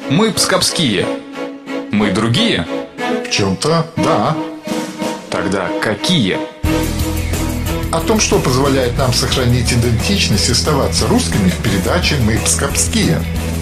Мы пскапские. Мы другие? В чем-то да. Тогда какие? О том, что позволяет нам сохранить идентичность и оставаться русскими, в передаче «Мы пскапские».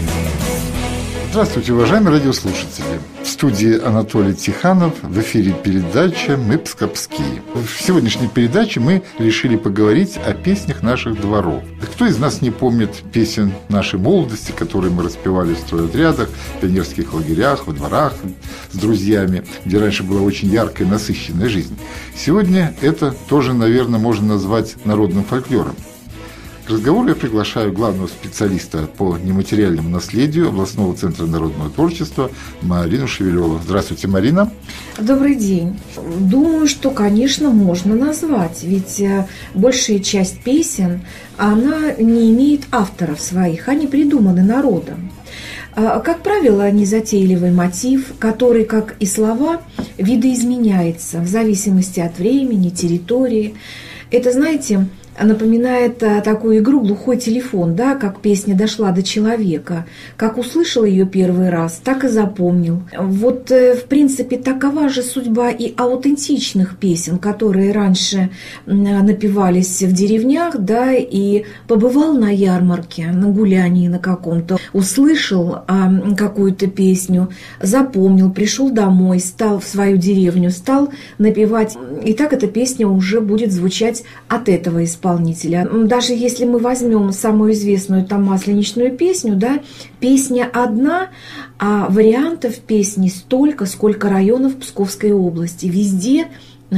Здравствуйте, уважаемые радиослушатели. В студии Анатолий Тиханов, в эфире передача «Мы пскапские». В сегодняшней передаче мы решили поговорить о песнях наших дворов. Кто из нас не помнит песен нашей молодости, которые мы распевали в стройотрядах, в пионерских лагерях, во дворах с друзьями, где раньше была очень яркая, насыщенная жизнь. Сегодня это тоже, наверное, можно назвать народным фольклором. К разговору я приглашаю главного специалиста по нематериальному наследию областного центра народного творчества Марину Шевелеву. Здравствуйте, Марина. Добрый день. Думаю, что, конечно, можно назвать, ведь большая часть песен, она не имеет авторов своих, они придуманы народом. Как правило, незатейливый мотив, который, как и слова, видоизменяется в зависимости от времени, территории. Это, знаете, напоминает такую игру «Глухой телефон», да, как песня дошла до человека. Как услышал ее первый раз, так и запомнил. Вот, в принципе, такова же судьба и аутентичных песен, которые раньше напевались в деревнях, да, и побывал на ярмарке, на гулянии на каком-то, услышал какую-то песню, запомнил, пришел домой, стал в свою деревню, стал напевать. И так эта песня уже будет звучать от этого исполнителя. Даже если мы возьмем самую известную там масленичную песню, да, песня одна, а вариантов песни столько, сколько районов Псковской области. Везде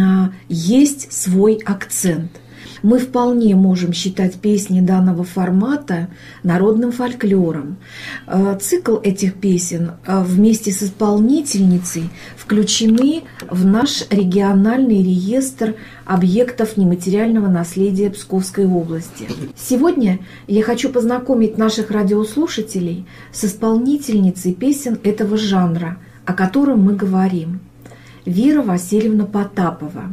есть свой акцент. Мы вполне можем считать песни данного формата народным фольклором. Цикл этих песен вместе с исполнительницей включены в наш региональный реестр объектов нематериального наследия Псковской области. Сегодня я хочу познакомить наших радиослушателей с исполнительницей песен этого жанра, о котором мы говорим. Вера Васильевна Потапова.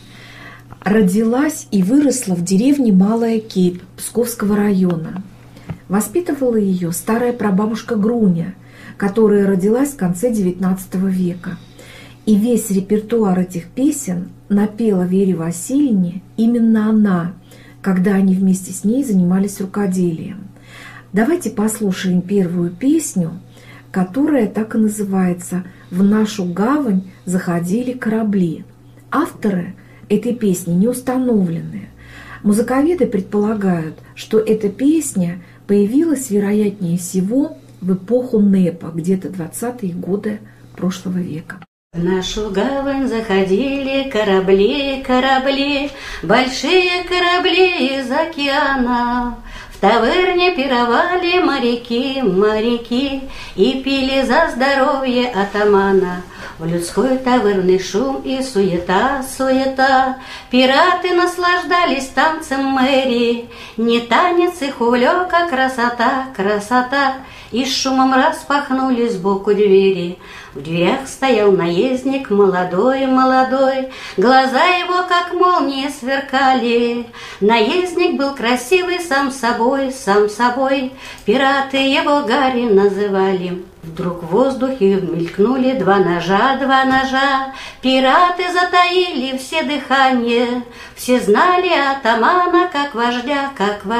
Родилась и выросла в деревне Малая Кепь Псковского района. Воспитывала ее старая прабабушка Груня, которая родилась в конце XIX века. И весь репертуар этих песен напела Вере Васильевне именно она, когда они вместе с ней занимались рукоделием. Давайте послушаем первую песню, которая так и называется «В нашу гавань заходили корабли». Авторы этой песни не установлены. Музыковеды предполагают, что эта песня появилась, вероятнее всего, в эпоху НЭПа, где-то 20-е годы прошлого века. В нашу гавань заходили корабли, корабли, большие корабли из океана. В таверне пировали моряки, моряки, и пили за здоровье атамана. В людской таверный шум и суета, суета. Пираты наслаждались танцем мэрии. Не танец их увлек, а красота, красота. И с шумом распахнули сбоку двери. В дверях стоял наездник, молодой, молодой. Глаза его, как молнии, сверкали. Наездник был красивый сам собой, сам собой. Пираты его Гарри называли. Вдруг в воздухе мелькнули два ножа, два ножа. Пираты затаили все дыхание. Все знали атамана как вождя,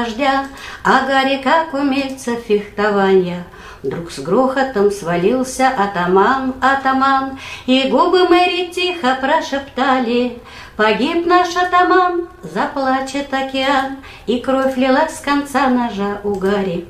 а Гарри как умельца фехтования. Вдруг с грохотом свалился атаман, атаман, и губы Мэри тихо прошептали: погиб наш атаман, заплачет океан, и кровь лилась с конца ножа у Гарри.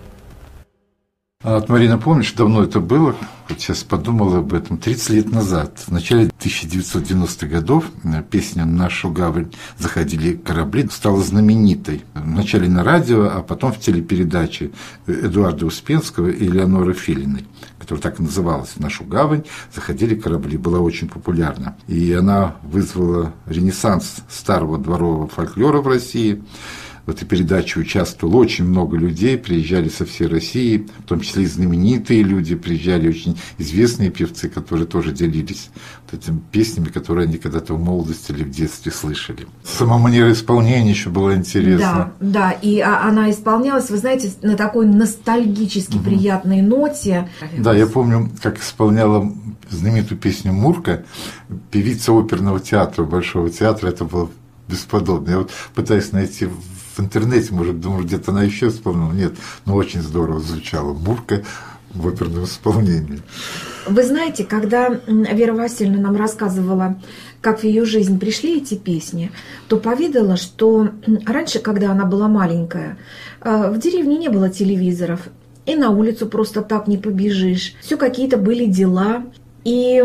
Марина, помнишь, давно это было? Вот сейчас подумала об этом. 30 лет назад, в начале 1990-х годов, песня «В нашу гавань заходили корабли» стала знаменитой. Вначале на радио, а потом в телепередаче Эдуарда Успенского и Элеоноры Филиной, которая так и называлась «В нашу гавань заходили корабли», была очень популярна. И она вызвала ренессанс старого дворового фольклора в России. в этой передаче участвовало очень много людей, приезжали со всей России, в том числе и знаменитые люди, приезжали очень известные певцы, которые тоже делились вот этими песнями, которые они когда-то в молодости или в детстве слышали. Сама манера исполнения еще была интересна. Да, и она исполнялась, вы знаете, на такой ностальгически приятной ноте. Да, я помню, как исполняла знаменитую песню «Мурка» певица оперного театра, Большого театра, это было бесподобно. Я вот пытаюсь найти в интернете, может, думаю, где-то она еще исполнила. Нет, но очень здорово звучала «Мурка» в оперном исполнении. Вы знаете, когда Вера Васильевна нам рассказывала, как в ее жизнь пришли эти песни, то поведала, что раньше, когда она была маленькая, в деревне не было телевизоров, и на улицу просто так не побежишь. Все какие-то были дела. И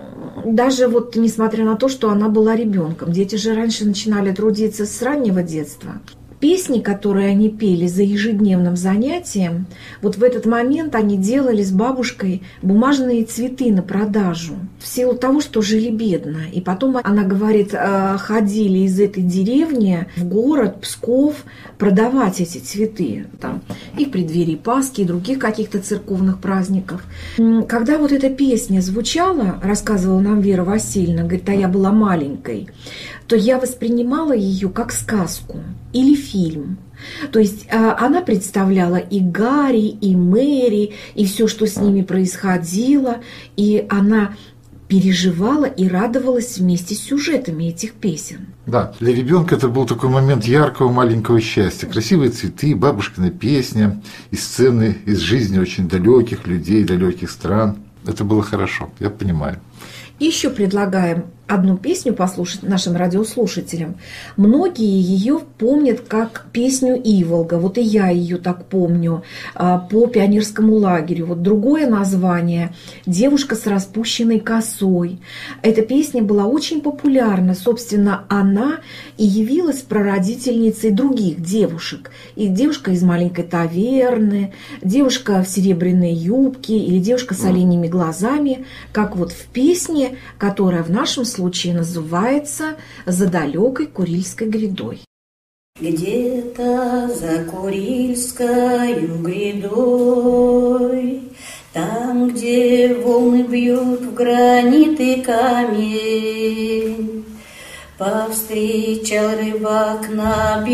даже вот несмотря на то, что она была ребенком, дети же раньше начинали трудиться с раннего детства. Песни, которые они пели за ежедневным занятием, вот в этот момент они делали с бабушкой бумажные цветы на продажу. В силу того, что жили бедно. И потом, она говорит, ходили из этой деревни в город Псков продавать эти цветы. Там, и в преддверии Пасхи, и других каких-то церковных праздников. Когда вот эта песня звучала, рассказывала нам Вера Васильевна, говорит, а я была маленькой, то я воспринимала ее как сказку или фильм. То есть она представляла и Гарри, и Мэри, и все, что с ними происходило, и она переживала и радовалась вместе с сюжетами этих песен. Да, для ребенка это был такой момент яркого маленького счастья. Красивые цветы, бабушкина песня, и сцены из жизни очень далеких людей, далеких стран. Это было хорошо, я понимаю. Еще предлагаем одну песню послушать нашим радиослушателям. Многие ее помнят как песню «Иволга». Вот и я ее так помню по пионерскому лагерю. Вот другое название «Девушка с распущенной косой». Эта песня была очень популярна. Собственно, она и явилась прародительницей других девушек. И девушка из маленькой таверны, девушка в серебряной юбке или девушка с оленьими глазами, как вот в песне, которая в нашем случае называется «За далекой Курильской грядой». Где-то за Курильскою грядой, там, где волны бьют в гранит и камень, повстречал рыбак на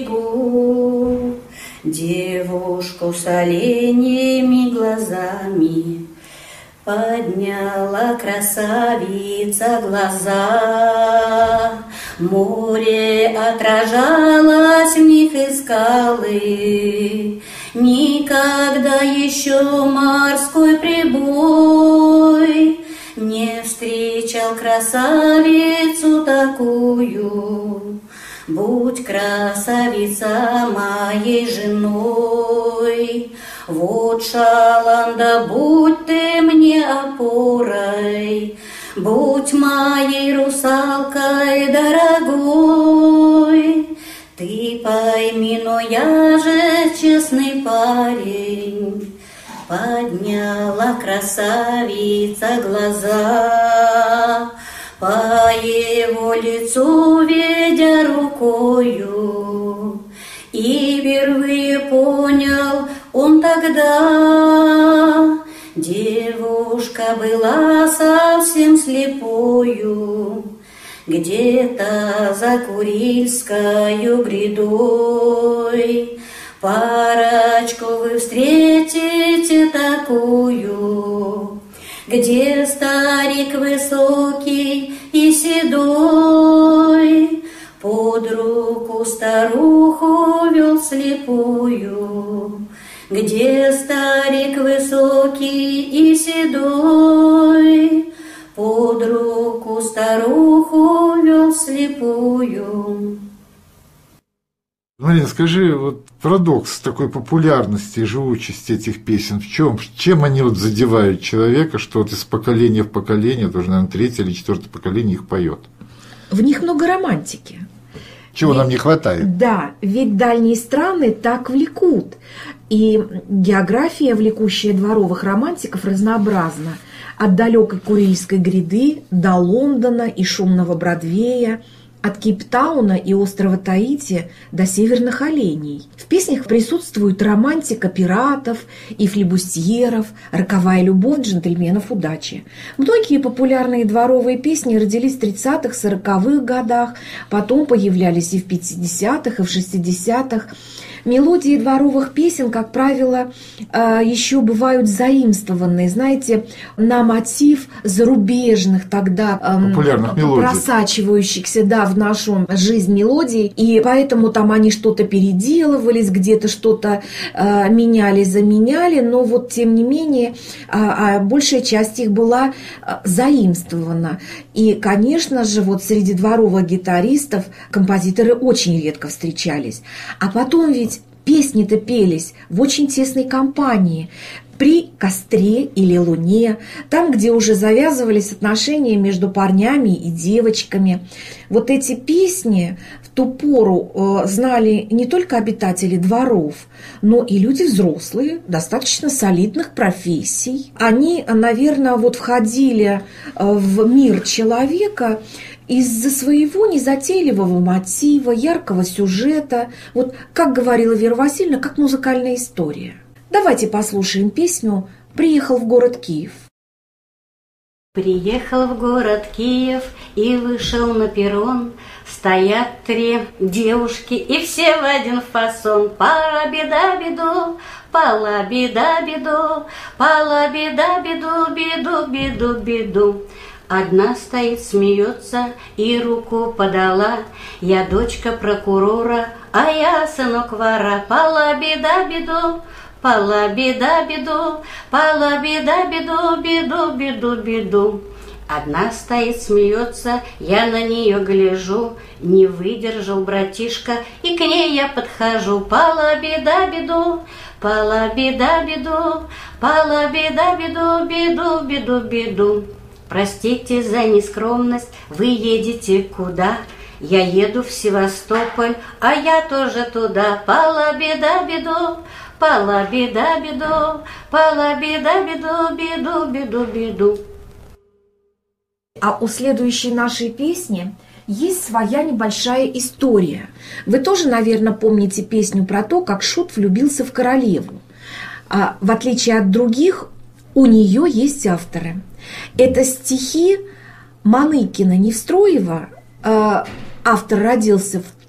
берегу девушку с оленьими глазами. Подняла красавица глаза, море отражалось в них и скалы. Никогда еще морской прибой не встречал красавицу такую. Будь красавица моей женой, вот, Шаланда, будь ты мне опорой, будь моей русалкой дорогой. Ты пойми, но я же честный парень. Подняла красавица глаза, по его лицу ведя рукою, и впервые понял он тогда, девушка была совсем слепою. Где-то за Курильскою грядой парочку вы встретите такую, где старик высокий и седой под руку старуху вел слепую, где старик высокий и седой под руку старуху вел слепую. Марина, скажи, вот парадокс такой популярности и живучести этих песен в чем? Чем они вот задевают человека, что вот из поколения в поколение, тоже, наверное, третье или четвертое поколение их поет? В них много романтики. Чего нам не хватает? Да, ведь дальние страны так влекут. И география, влекущая дворовых романтиков, разнообразна. От далекой Курильской гряды до Лондона и шумного Бродвея, от Кейптауна и острова Таити до северных оленей. В песнях присутствует романтика пиратов и флибустьеров, роковая любовь джентльменов удачи. Многие популярные дворовые песни родились в 30-х, 40-х годах, потом появлялись и в 50-х, и в 60-х. Мелодии дворовых песен, как правило, еще бывают заимствованные, знаете, на мотив зарубежных тогда популярных мелодий, просачивающихся, да, в нашу жизнь мелодий, и поэтому там они что-то переделывались, где-то что-то меняли, заменяли, но вот тем не менее большая часть их была заимствована. И, конечно же, вот среди дворовых гитаристов композиторы очень редко встречались. А потом ведь песни-то пелись в очень тесной компании, при костре или луне, там, где уже завязывались отношения между парнями и девочками. Вот эти песни в ту пору знали не только обитатели дворов, но и люди взрослые, достаточно солидных профессий. Они, наверное, вот входили в мир человека из-за своего незатейливого мотива, яркого сюжета. Вот, как говорила Вера Васильевна, как музыкальная история. Давайте послушаем песню «Приехал в город Киев». Приехал в город Киев и вышел на перрон. Стоят три девушки, и все в один фасон. Пара-беда-беду, пала-беда-беду, пала-беда-беду, беду-беду-беду. Одна стоит, смеется и руку подала. Я дочка прокурора, а я сынок вора. Пала-беда-беду, пала-беда-беду, пала-беда-беду, беду-беду-беду. Одна стоит, смеется, я на нее гляжу. Не выдержал братишка, и к ней я подхожу. Пала-беда-беду, пала-беда-беду, пала-беда-беду, беду-беду-беду. Простите за нескромность, вы едете куда? Я еду в Севастополь, а я тоже туда. Пала-беда-беду, пала-беда-беду, пала-беда-беду, беду-беду-беду. А у следующей нашей песни есть своя небольшая история. Вы тоже, наверное, помните песню про то, как Шут влюбился в королеву. А в отличие от других, у нее есть авторы. Это стихи Маныкина-Невстроева. Автор родился в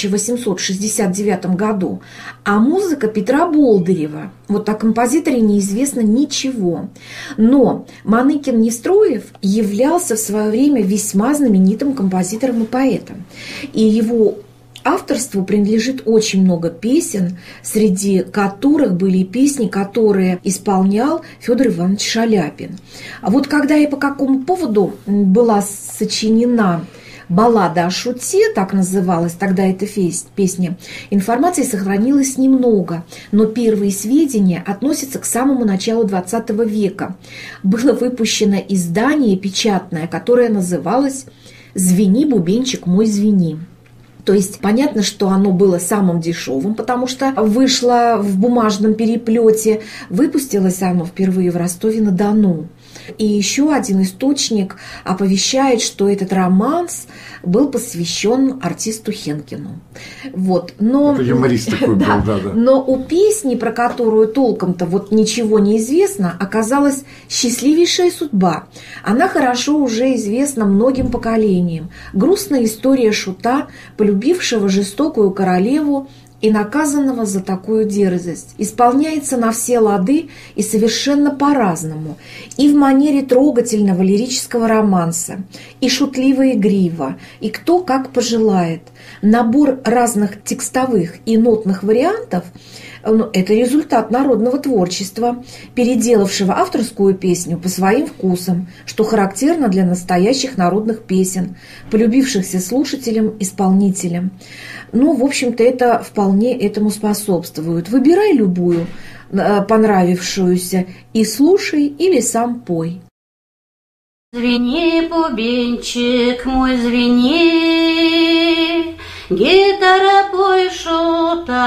1869 году, а музыка Петра Болдырева. Вот о композиторе неизвестно ничего. Но Маныкин-Невстроев являлся в свое время весьма знаменитым композитором и поэтом. И его авторству принадлежит очень много песен, среди которых были песни, которые исполнял Федор Иванович Шаляпин. А вот когда и по какому поводу была сочинена «Баллада о Шуте», так называлась тогда эта песня, информации сохранилось немного, но первые сведения относятся к самому началу XX века. Было выпущено издание печатное, которое называлось «Звени, бубенчик мой, звени». То есть понятно, что оно было самым дешевым, потому что вышло в бумажном переплете. Выпустилось оно впервые в Ростове-на-Дону. И еще один источник оповещает, что этот романс был посвящен артисту Хенкину. Вот. Но, это юморист такой был, да. Но у песни, про которую толком-то вот ничего не известно, оказалась счастливейшая судьба. Она хорошо уже известна многим поколениям. Грустная история Шута, полюбившего жестокую королеву и наказанного за такую дерзость, исполняется на все лады и совершенно по-разному, и в манере трогательного лирического романса, и шутливо-игриво, и кто как пожелает. Набор разных текстовых и нотных вариантов – это результат народного творчества, переделавшего авторскую песню по своим вкусам, что характерно для настоящих народных песен, полюбившихся слушателям, исполнителям. Ну, в общем-то, это вполне этому способствует. Выбирай любую понравившуюся и слушай или сам пой. Звени, бубенчик мой, звени, гитара пой, Шута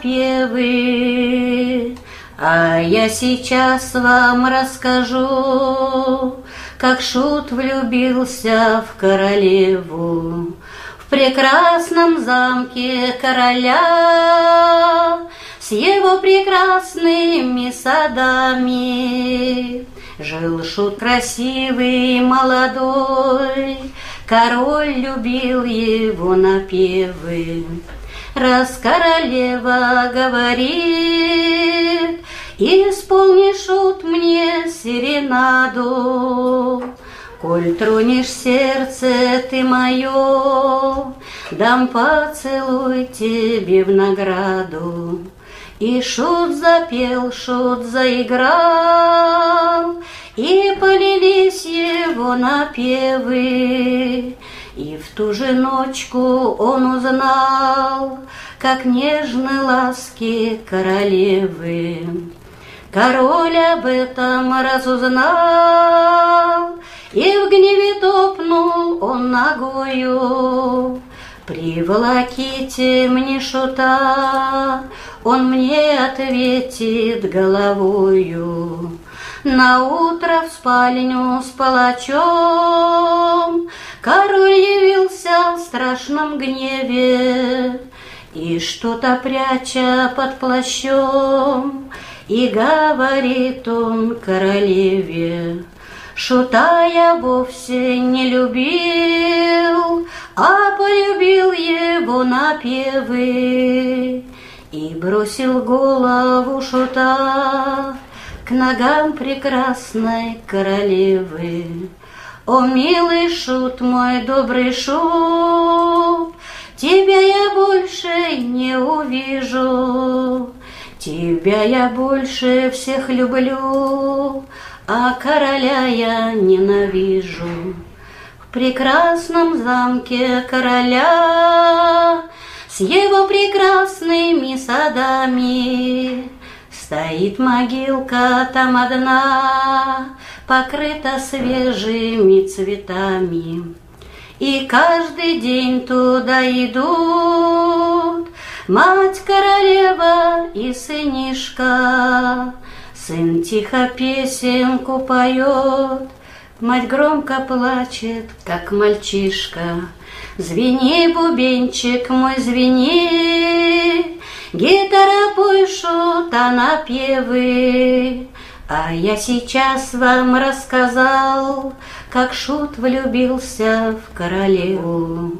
напевы. А я сейчас вам расскажу, как Шут влюбился в королеву. В прекрасном замке короля с его прекрасными садами жил шут красивый молодой, король любил его напевы. Раз королева говорит: исполни, шут, мне серенаду, коль тронешь сердце ты мое, дам поцелуй тебе в награду. И шут запел, шут заиграл, и полились его напевы. И в ту же ночку он узнал, как нежны ласки королевы. Король об этом разузнал, и в гневе топнул он ногою. Приволоките мне шута, он мне ответит головою. Наутро в спальню с палачом король явился в страшном гневе, и что-то пряча под плащом, и говорит он королеве: шута я вовсе не любил, а полюбил его напевы. И бросил голову шута к ногам прекрасной королевы. О, милый шут, мой добрый шут, тебя я больше не увижу, тебя я больше всех люблю, а короля я ненавижу. В прекрасном замке короля с его прекрасными садами стоит могилка там одна, покрыта свежими цветами. И каждый день туда идут мать королева и сынишка. Сын тихо песенку поет, мать громко плачет, как мальчишка. Звени, бубенчик мой, звени, гитара пой, шута напевы. А я сейчас вам рассказал, как шут влюбился в королеву.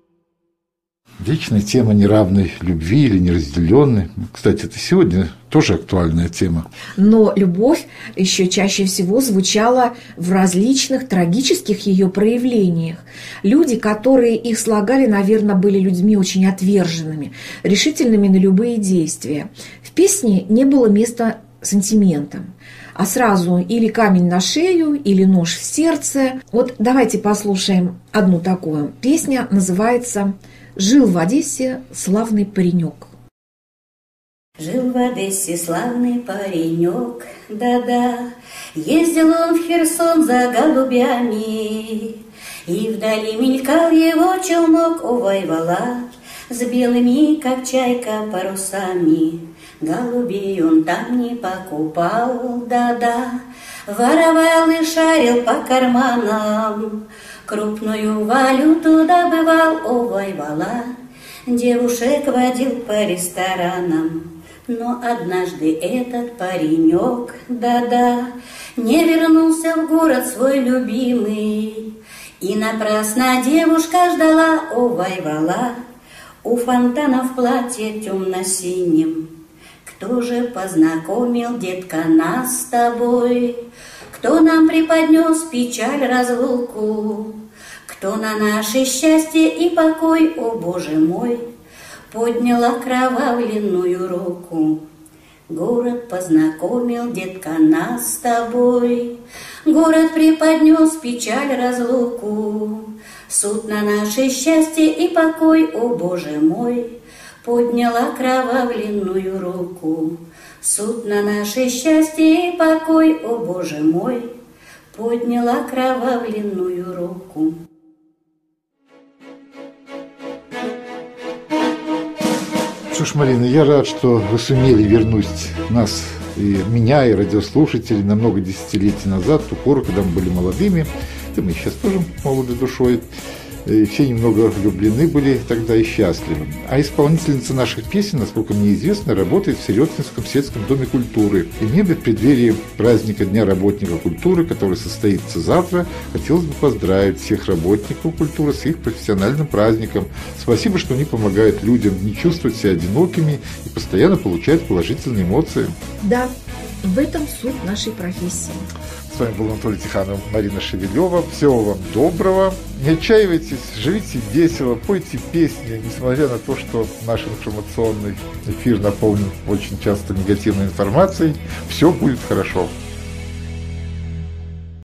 Вечная тема неравной любви или неразделенной. Кстати, это сегодня тоже актуальная тема. Но любовь еще чаще всего звучала в различных трагических ее проявлениях. Люди, которые их слагали, наверное, были людьми очень отверженными, решительными на любые действия. В песне не было места сантиментам, а сразу или камень на шею, или нож в сердце. Вот давайте послушаем одну такую. Песня называется «Жил в Одессе славный паренек». Жил в Одессе славный паренек, да-да, ездил он в Херсон за голубями, и вдали мелькал его челнок у Войвола с белыми, как чайка, парусами. Голубей он там не покупал, да-да, воровал и шарил по карманам, крупную валюту добывал у Войвола, девушек водил по ресторанам. Но однажды этот паренек, да-да, не вернулся в город свой любимый, и напрасно девушка ждала у Войвола у фонтана в платье темно-синем. Кто же познакомил, детка, нас с тобой? Кто нам преподнес печаль, разлуку? Кто на наше счастье и покой, о Боже мой, поднял окровавленную руку? Город познакомил, детка, нас с тобой. Город преподнес печаль, разлуку. Суд на наше счастье и покой, о Боже мой, поднял окровавленную руку. Суд на наше счастье и покой, о Боже мой, поднял окровавленную руку. Что ж, Марина, я рад, что вы сумели вернуть нас, и меня, и радиослушателей на много десятилетий назад, в ту пору, когда мы были молодыми. Да мы сейчас тоже молоды душой. И все немного влюблены были тогда и счастливы. А исполнительница наших песен, насколько мне известно, работает в Сиротинском сельском доме культуры. И мне бы в преддверии праздника Дня работника культуры, который состоится завтра, хотелось бы поздравить всех работников культуры с их профессиональным праздником. Спасибо, что они помогают людям не чувствовать себя одинокими и постоянно получать положительные эмоции. Да, в этом суть нашей профессии. С вами был Анатолий Тиханов, Марина Шевелева. Всего вам доброго. Не отчаивайтесь, живите весело, пойте песни, несмотря на то, что наш информационный эфир наполнен очень часто негативной информацией. Все будет хорошо.